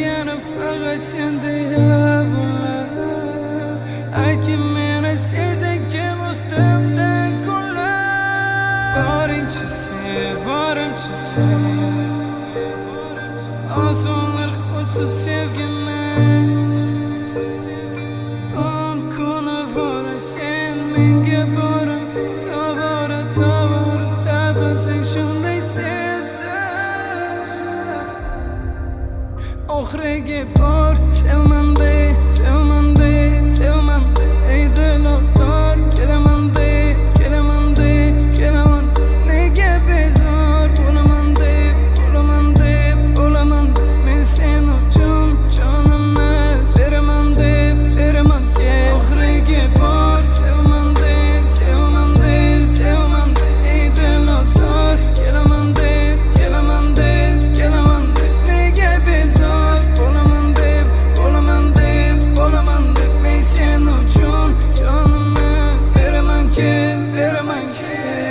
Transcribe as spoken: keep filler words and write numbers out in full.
bilganim faqat senda bunlar. Aytgin meni sevsang kim ustimda kunlar. Boringcha sev, borimcha sev, osonlar qolsa sevgimni. Tun kuni bora sen menga borim, tobora tobora tabassang shunday sevsam. Oxiriga bor sevmande, sevmande, sevmande, ey dilozor. Kelamande, kelamande, kelaman, nega bezor bo'laman deb, bo'laman deb, bo'laman deb. Men sen uchun jonimni beraman deb, beraman ke. Oxiriga bor sevmande, sevmande, sevmande, ey dilozor. Kelamande, kelamande, kelaman deb, nega bezor bo'laman deb, bo'laman deb, bo'laman deb. Men sen uchun jonimni beraman ke, beraman ke.